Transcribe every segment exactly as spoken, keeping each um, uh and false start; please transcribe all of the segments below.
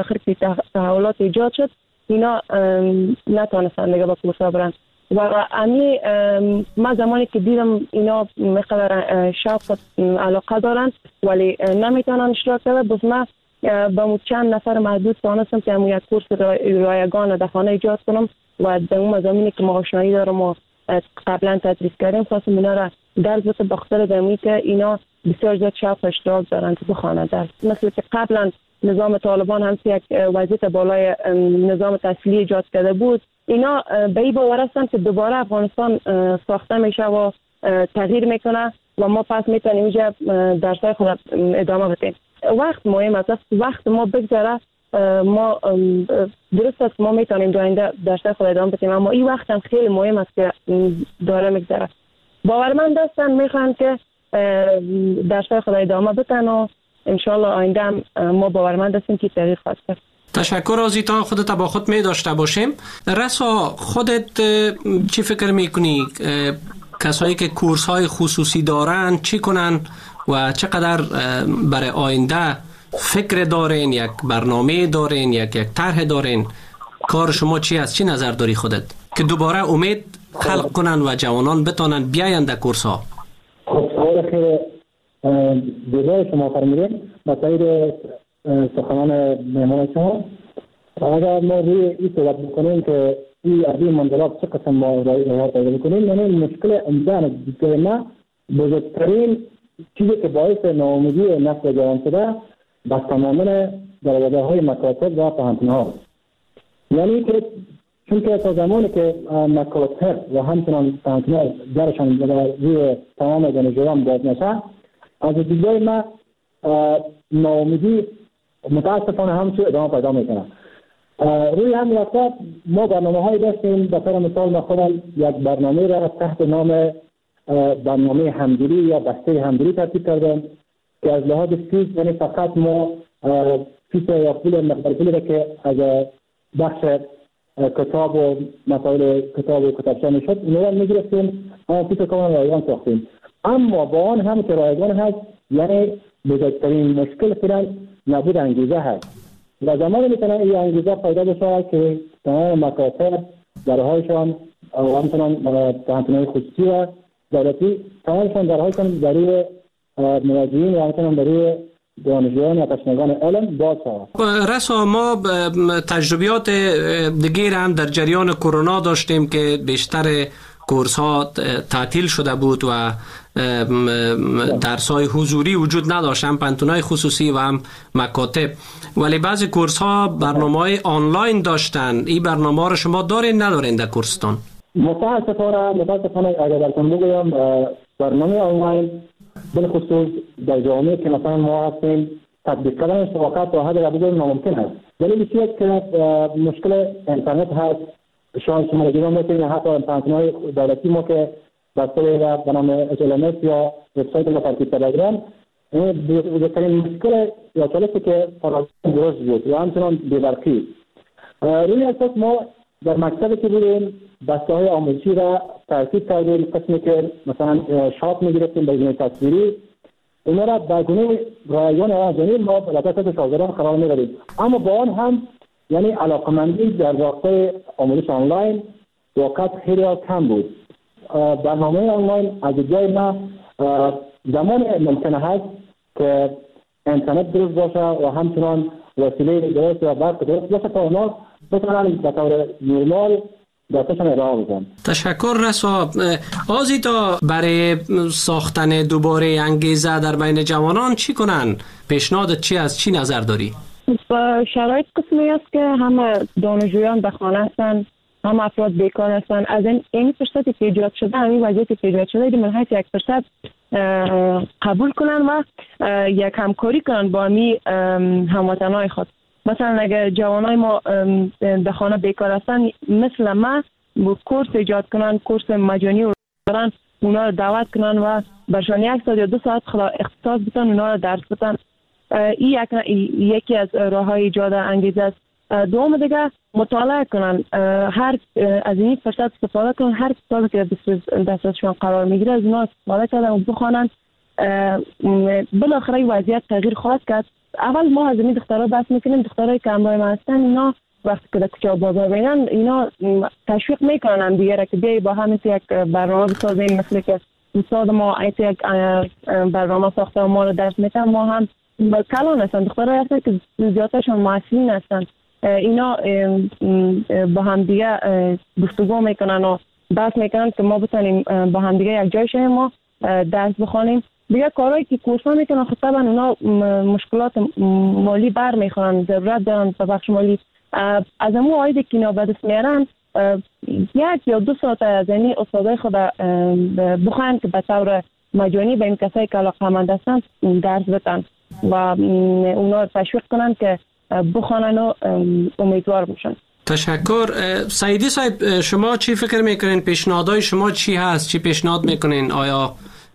آخر که تحولات ایجاد شد اینا نتونستن دیگه با کورس‌ها برن و امی ما زمانی که دیدم اینا مقدار شوق علاقه دارن ولی نمیتونن اشتراک بده بس ما با چند نفر محدود تونستم که همون یک کورس رایگان در خانه ایجاد کنم و در اون مضامینی که ما آشنایی دارم و قبلا تدریس کردیم خواستم اینا را درس بده بخاطر دمی که اینا بسیار زیاد شوق اشتراک دارن تو خانه درس مثل که قبلا نظام طالبان هم یک وضعیت بالای نظام تحصیلی ایجاد کرده بود اینا به این باور هستن که دوباره افغانستان ساخته میشه و تغییر میکنه و ما پس میتونیم اینجا درسای خود ادامه بدیم وقت مهم است وقت ما بگذره ما درست است ما میتونیم در آینده درسای خود ادامه بدیم اما این وقت هم خیلی مهم است که داره میگذره باورمند هستن میخوان که درسای خود ادامه بدن و انشالله آینده ما باورمند هستیم که تغییر خواهد کرد. تشکر آزیتا خودت با خود می داشته باشیم. رسا خودت چی فکر میکنی کسایی که کورس های خصوصی دارن چی کنن و چقدر برای آینده فکر دارین یک برنامه دارین یک یک طرح دارین کار شما چی است چی نظر داری خودت که دوباره امید خلق کنن و جوانان بتونن بیاین در کورس ها؟ خب سوال خیلی دیگه شما فرمودین با تایید سخنان مهمان شما اگر ما روی این صحبت بکنیم که این عدی منظرات چه قسم ما رای پیدا بکنیم یعنی مشکل امتحان دیگه ما بزرگترین چیزی که باعث ناامیدی نسل جوان شده بس تماما درجه های مکاتب و پهنتونها یعنی که چون که تا زمانی که مکاتب و همچنان پهنتونها درشان روی تمام دانشجویان باز نشه از دیگه ما ناامیدی متاسفانه همچون ادامه پیدا میکنه روی هم وقتا ما برنامه های داشتیم به طور مثال ما خودم یک برنامه را تحت نام برنامه همدلی یا بسته همدلی ترتیب کردیم که از لحاظ فیس یعنی فقط ما فیس یا پول مقدار پولی را که از بخش کتاب و مسائل کتاب و کتابچه میشد اینو را میگرفتیم اما فیس کاملا رایگان ساختیم اما با آن هم که رایگان هست یعنی بزرگترین مشکل فعلا نبود انگیزه هست و زمانی میتونه این انگیزه پیدا بشه که تمام مکاتب درهایشان و همچنان پهنتونهای خصوصی و دولتی تمامشان درهایشان برای مراجعین و همچنان برای دانشجویان و تشنگان علم باز شود. رسا ما تجربیات دیگر هم در جریان کرونا داشتیم که بیشتر کورس ها تعطیل شده بود و درس های حضوری وجود نداشت هم پنتونای خصوصی و هم مکاتب ولی بعضی کورس ها برنامه های آنلاین داشتن این برنامه رو شما دارین ندارین در کورستان؟ متاسفانه متاسفانه اگر درتون بگویم برنامه آنلاین بالخصوص در جامعه که مثلا ما هستیم تطبیق کردنش واقعا تا حد را بگویم ناممکن هست دلیل چیه که مشکل اینترنت هست شاید شما دیگه میتونید حتی پنتونهای دولتی ما که بسته و به نام اچ ال ام اس یا وبسایت ما ترتیب کردن این بزرگترین مشکل یا چالشی که فرازان درست بود و همچنان بی‌برقی روی اساس ما در مکتبی که بودیم بسته های آموزشی را ترتیب کردیم قسمی که مثلا شات میگرفتیم به گونه تصویری اینا را به گونه رایگان و جانب ما به دست شاگردان قرار میدادیم اما با آن هم یعنی علاقمندی در راستای آموزش آنلاین واقعا خیلی کم بود برنامه آنلاین از جای ما زمان ممکنه هست که اینترنت درست باشه و همچنان وسیله درست و برق درست باشه تا اونا بتونن به طور نرمال دستشان ادامه بدن. تشکر رسا. آزیتا برای ساختن دوباره انگیزه در بین جوانان چی کنن؟ پیشنهادت چی است؟ چی نظر داری؟ شرایط قسمی است که همه دانشجویان به خانه هستند هم افراد بیکار هستند از این این فرصتی که ایجاد شده همین وضعیتی که ایجاد شده من حیث یک فرصت قبول کنن و یک همکاری کنن با می هموطنهای خود مثلا اگر جوانای ما به خانه بیکار هستن مثل ما کورس ایجاد کنن کورس مجانی رو دارن اونا رو دعوت کنن و برشان یک ساعت یا دو ساعت اختصاص بدن اونا رو درس بدن این یکی از راه های ایجاد انگیزه است. دوم دیگه مطالعه کنن هر از این فرصت استفاده کنن هر کتابی که دستشون قرار میگیره از اونا استفاده کردن و بخوانن بالاخره وضعیت تغییر خواهد کرد اول ما از این دخترها بحث میکنیم، دخترای که همراه ما هستن اینا وقتی که در کوچه بازار بینن اینا تشویق میکنن هم دیگه را که بیایی با هم یک برنامه بسازیم، مثل که استاد ما ایتی یک برنامه ساخته و ما رو درس میتن. ما هم کلان هستن، دخترای هستن که زیادترشون معصلین هستن، اینا با هم دیگه گفتگو میکنن و بحث میکنن که ما بتونیم با هم دیگه یک جای شیم ما درس بخونیم. دیگه کارهایی که کورسا میکنن خب طبعا اونا مشکلات مالی بر میخورن، ضرورت دارن به بخش مالی. از امو آیده که اینا به دست میارن یک یا دو ساعت از اینی استادای خود بخواهن که به طور مجانی به این کسایی که علاقه‌مند هستن درس بدن و اونا تشویق کنن که بخوانن و امیدوار باشن. تشکر. سعیدی صاحب، شما چی فکر میکنین؟ پیشنهادهای شما چی هست؟ چی پیشنهاد میکنین؟ آیا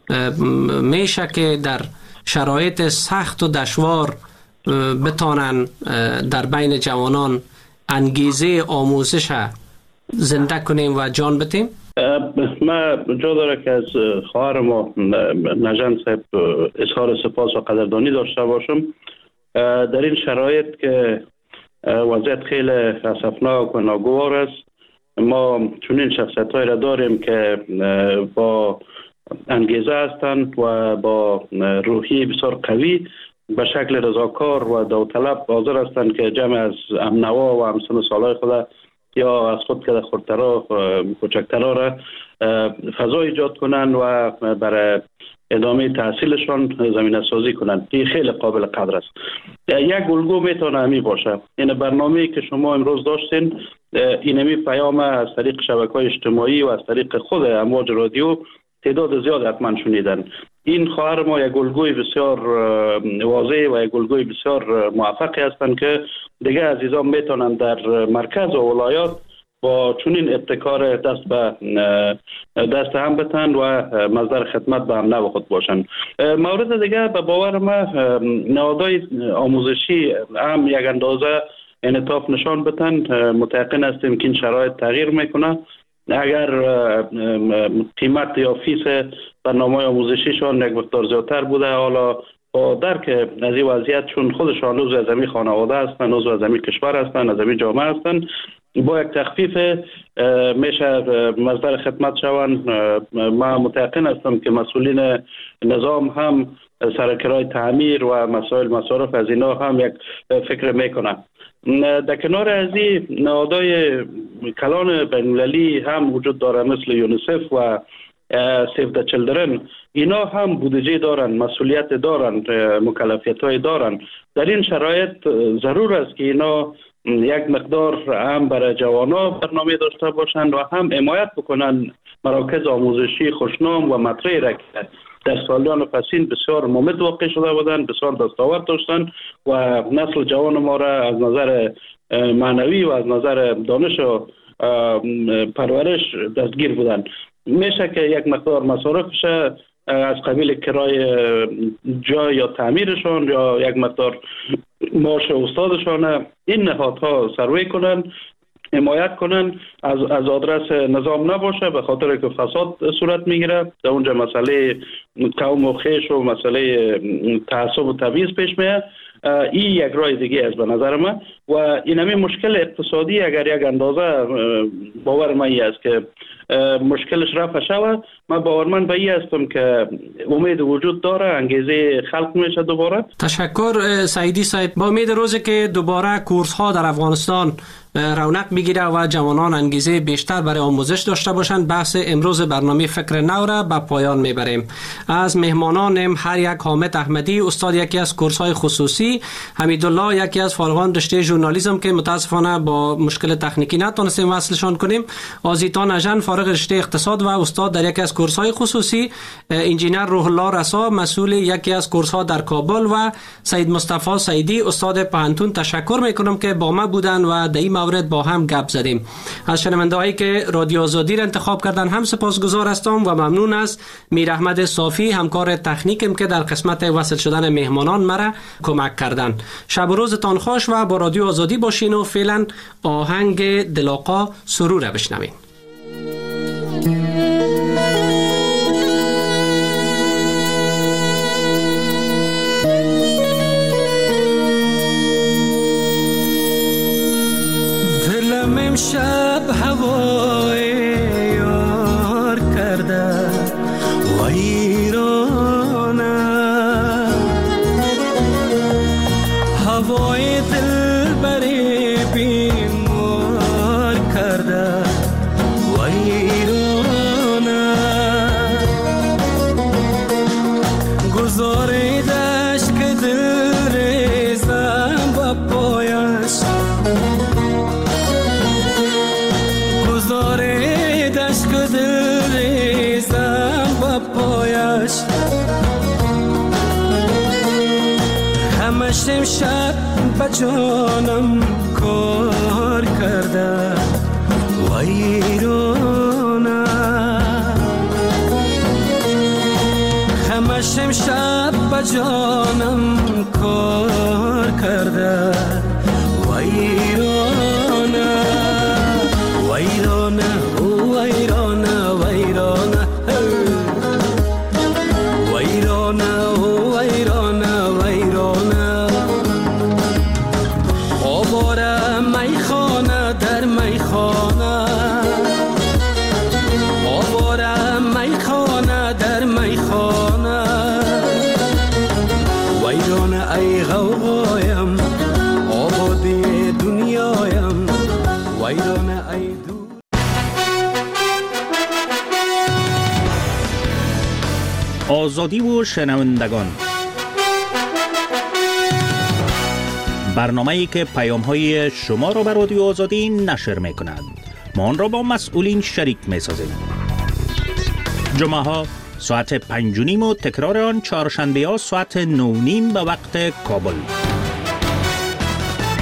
میشه که در شرایط سخت و دشوار بتانن در بین جوانان انگیزه آموزش زنده کنیم و جان بتیم؟ ما جا داره که از خواهر ما نژند صاحب اظهار سپاس و قدردانی داشته باشم. در این شرایط که وضعیت خیلی اسفناک و ناگوار است، ما چنین شخصیت های را داریم که با انگیزه هستند و با روحی بسیار قوی به شکل رضاکار و داوطلب حاضر هستند که جمع از امنوا و همسن سالای خود یا از خود که خردترا کوچکترا را فضا ایجاد کنند و برای ادامه تحصیلشان زمینه سازی کنند. این خیلی قابل قدر است. یک الگو میتونه همی باشه. این برنامه‌ای که شما امروز داشتین، اینمی پیام از طریق شبکه‌های اجتماعی و از طریق خود امواج رادیو تعداد زیاد حتما شنیدن. این خواهر ما یک الگوی بسیار واضح و یک الگوی بسیار موفقی هستند که دیگه عزیزان میتونن در مرکز و ولایات با چنین ابتکار دست به دست هم بتن و مصدر خدمت به هم نو خود باشن. مورد دیگه به باور ما نهادهای آموزشی هم یک اندازه انعطاف نشان بتن. متيقن هستیم که این شرایط تغییر میکنه. اگر قیمت یا فیس برنامه آموزشیشان یک مقدار زیادتر بوده، حالا با درک از این وضعیت چون خودشان عضو از این خانواده هستند، عضو از این کشور هستند، از این جامعه هستند، با یک تخفیف میشه مصدر خدمت شوند. ما متيقن هستم که مسئولین نظام هم سر کرای تعمیر و مسائل مصارف از اینا هم یک فکر میکنن. در کنار از این نهادهای کلان بین‌المللی هم وجود داره مثل یونیسف و سیو د چیلدرن. اینا هم بودجه دارن، مسئولیت دارن، مکلفیت های دارن. در این شرایط ضرور است که اینا یک مقدار هم برای جوانا برنامه داشته باشند و هم حمایت بکنن مراکز آموزشی خوشنام و مطرحی را که در سالیان پسین بسیار ممد واقع شده بودند، بسیار دستاورد داشتند و نسل جوان ما را از نظر معنوی و از نظر دانش و پرورش دستگیر بودند. میشه که یک مقدار مصارفش از قبیل کرای جای یا تعمیرشان یا یک مقدار معاش استادشان این نهادها سروی کنن، حمایت کنن، از از آدرس نظام نباشه، به خاطر که فساد صورت میگیره. در اونجا مسئله قوم و خیش و مسئله تعصب و تبعیض پیش میاد. این یک راه دیگه است به نظر من و این همین مشکل اقتصادی اگر یک اندازه باور من است که مشکلش رفع شود، من باورمند به این هستم که امید وجود داره، انگیزه خلق میشه دوباره. تشکر سعیدی صاحب. با امید روزی که دوباره کورس ها در افغانستان رونق بگیره و جوانان انگیزه بیشتر برای آموزش داشته باشند، بحث امروز برنامه فکر نو را به پایان میبریم. از مهمانانم هر یک حامد احمدی، استاد یکی از کورس های خصوصی، حمیدالله یکی از فارغان رشته ژورنالیسم که متاسفانه با مشکل تکنیکی نتونستیم وصلشان کنیم، آزیتا نژند فارغ رشته اقتصاد و استاد در یکی از کورس های خصوصی، انجینر روح الله رسا مسئول یکی از کورس ها در کابل و سید مصطفی سعیدی استاد پهنتون. تشکر میکنم که با ما بودن و در این مورد با هم گپ زدیم. از شنوندهایی که رادیو آزادی را انتخاب کردن هم سپاسگزار هستم و ممنون از میر احمد صافی همکار تکنیکم که در قسمت وصل شدن مهمانان مرا کمک کردن. شب و روزتان خوش و با رادیو آزادی باشین و فعلا آهنگ دلاقا سرور را بشنوین. امشب هوای یار کرده ویرانه، هوای دل بری بیمار کرده ویرانه، گذاریدش که دل ریزم با پایش، گذاریدش که دل ریزم با پایش، همش امشب با جانم کار کرده ویرانه، همش امشب با جانم کار کرده ویرانه، ویرانه او ویرانه ویرانه، ویرانه او ویرانه ویرانه، آواره میخانه در میخانه، آواره میخانه در میخانه، ویرانه ای غوغایم آبادی دنیایم، ویرانه ای دو. آزادی و شنوندگان، برنامه‌ای که پیام‌های شما را به رادیو آزادی نشر می‌کند. ما آن را با مسئولین شریک می‌سازیم. جمعه‌ها ساعت پنج و نیم و تکرار آن چهارشنبه‌ها ساعت نه و نیم به وقت کابل.